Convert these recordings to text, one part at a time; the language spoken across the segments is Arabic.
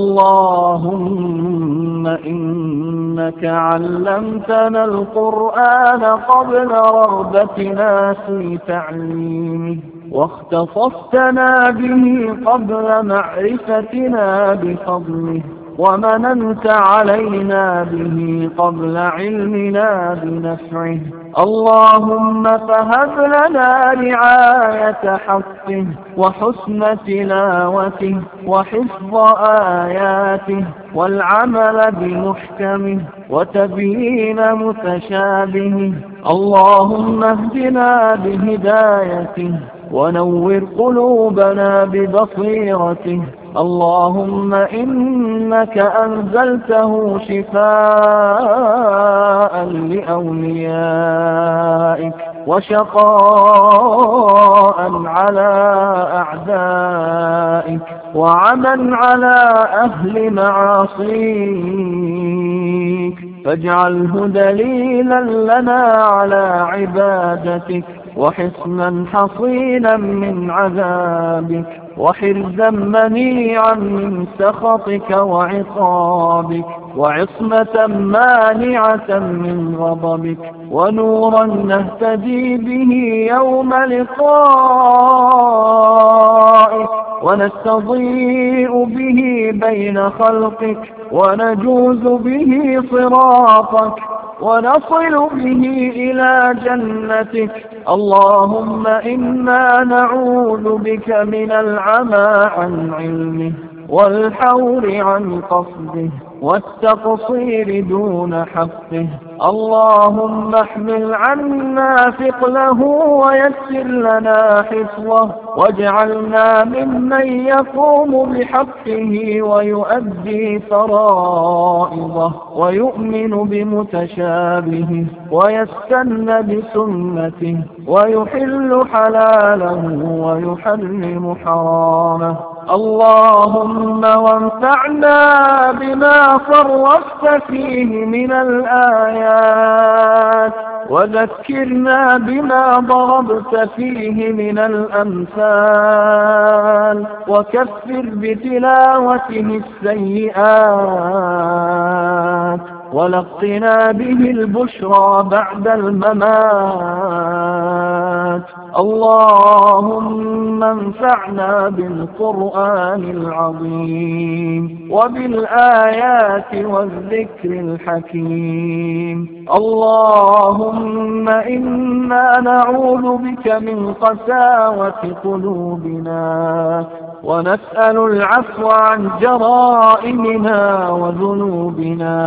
اللهم إنك علمتنا القرآن قبل رغبتنا في تعليمه، واختصصتنا به قبل معرفتنا بفضله، ومننت علينا به قبل علمنا بنفعه. اللهم فهب لنا رعاية حقه وحسن تلاوته وحفظ آياته والعمل بمحكمه وتبيين متشابهه. اللهم اهدنا بهدايته ونور قلوبنا ببصيرته. اللهم إنك أنزلته شفاء لأوليائك وشقاء على أعدائك وعمن على أهل معاصيك، فاجعله دليلا لنا على عبادتك وحصنا حصينا من عذابك وحرزا منيعا من سخطك وعقابك وعصمة مانعة من غضبك ونورا نهتدي به يوم لقائك ونستضيء به بين خلقك ونجوز به صراطك ونصل به إلى جنتك. اللهم إنا نعوذ بك من العمى عن علمه والحور عن قصده والتقصير دون حقه. اللهم احمل عنا ثقله ويسر لنا حفظه واجعلنا ممن يقوم بحقه ويؤدي فرائضه ويؤمن بمتشابهه ويستن بسنته ويحل حلاله ويحرم حرامه. اللهم وانفعنا بما صرفت فيه من الآيات وذكرنا بما ضربت فيه من الأمثال وكفر بتلاوته السيئات ولقنا به البشرى بعد الممات. اللهم انفعنا بالقرآن العظيم وبالآيات والذكر الحكيم. اللهم إنا نعوذ بك من قساوة قلوبنا ونسأل العفو عن جرائمنا وذنوبنا.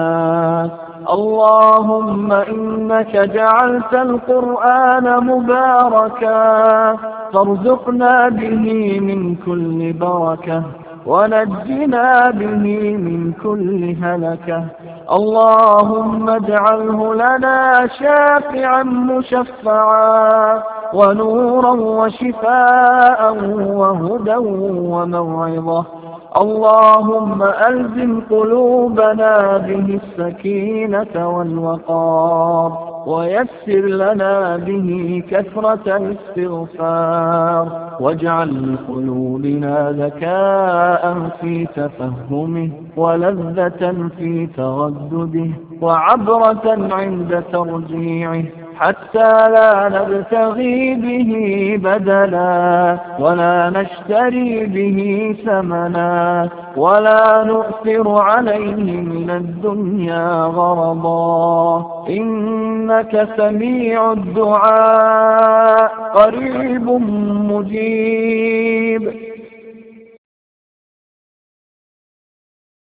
اللهم إنك جعلت القرآن مباركا فارزقنا به من كل بركة ونجنا به من كل هلكة. اللهم اجعله لنا شافعا مشفعا ونورا وشفاء وهدى وموعظة. اللهم ألزم قلوبنا به السكينة والوقار ويسر لنا به كثرة الاستغفار واجعل لقلوبنا ذكاء في تفهمه ولذة في تردده وعبرة عند ترجيعه حتى لا نبتغي به بدلا ولا نشتري به ثمنا ولا نؤثر عليه من الدنيا غرضا. إنك سميع الدعاء قريب مجيب